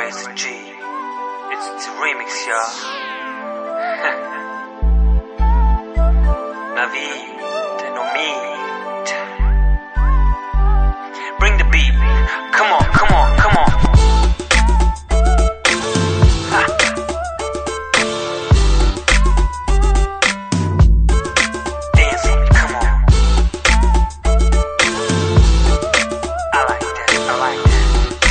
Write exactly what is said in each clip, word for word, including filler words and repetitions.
Rise G. It's the remix, y'all. Navid, Nomid. Bring the beat. Come on, come on, come on. Ha. Dance with me, come on. I like that, I like that.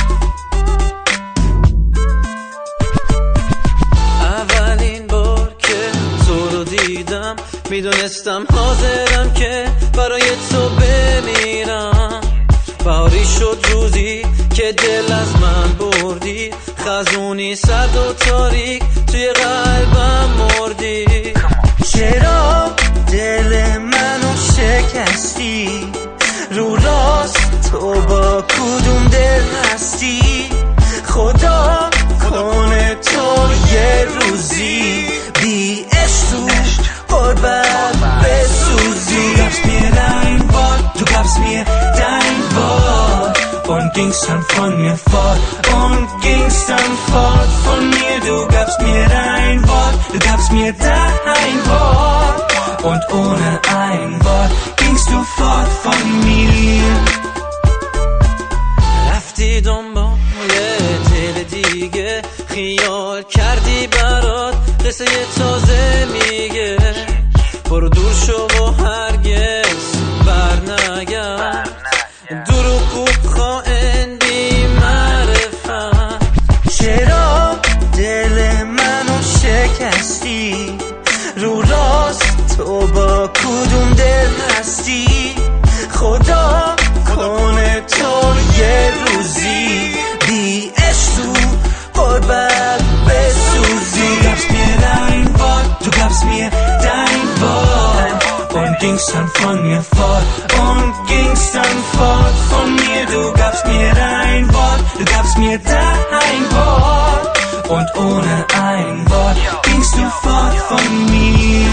اولین بار که تو رو دیدم میدونستم حاضرم که برای تو بمیرم. بهاری شد روزی که دل از من بردی، خزونی سرد و تاریک توی قلبم مردی. چرا دل منو شکستی؟ رو راست تو با کدوم دل هستی؟ خدا کنه تو یه روزی بی عشق تو قربت بسوزی. Du gabst mir dein Wort, du gabst mir dein Wort und gingst dann von mir fort und gingst dann fort von mir. Du gabst mir dein Wort, du gabst mir dein Wort und ohne ein Wort gingst du fort von mir. رفتی دنبال دل دیگه، خیال کردی برات قصه تازه میگه. برو دور شو و هرگز بر نگرد، دروغ خائن بی معرفت. چرا دل منو شکستی؟ رو راست تو با کدوم دل هستی؟ خدا کنه تو یه روزی بی عشق تو قربت بسوزی. Du gabst mir dein Wort, du gabst mir dein Wort und gingst dann von mir fort und gingst dann fort von mir. Du gabst mir dein Wort, du gabst mir dein Wort und ohne ein Wort gingst du fort von mir.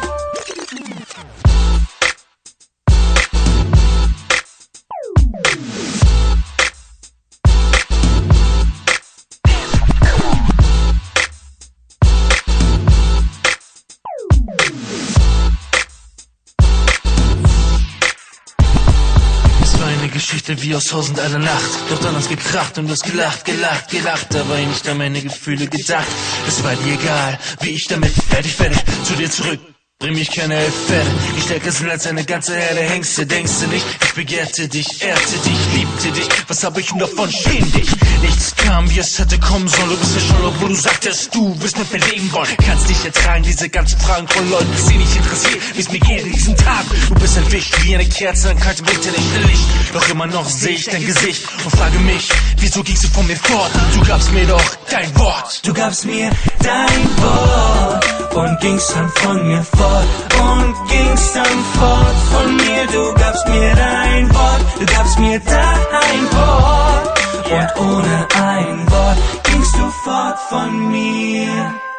Geschichte wie aus tausend einer Nacht. Doch dann hat's gekracht und du hast gelacht, gelacht, gelacht. Aber nicht an meine Gefühle gedacht. Es war dir egal, wie ich damit fertig, fertig zu dir zurück. Bring mich keine Pferde, ich stärker sind als eine ganze Herde Hengste. Denkst du nicht, ich begehrte dich, ehrte dich, liebte dich. Was hab ich nur davon, schäm dich. Nichts kam, wie es hätte kommen sollen. Du bist mir schon, obwohl du sagtest, du wirst mit mir leben wollen. Kannst nicht ertragen, diese ganzen Fragen von Leuten, die sie nicht interessieren, wie es mir geht in diesem Tag. Du bist ein Wicht, wie eine Kerze an kaltem Winterlicht. Doch immer noch sehe ich dein Gesicht und frage mich, wieso gingst du von mir fort? Du gabst mir doch dein Wort. Du gabst mir dein Wort und gingst dann von mir fort und gingst dann fort von mir. Du gabst mir dein Wort, du gabst mir dein Wort und ohne ein Wort gingst du fort von mir.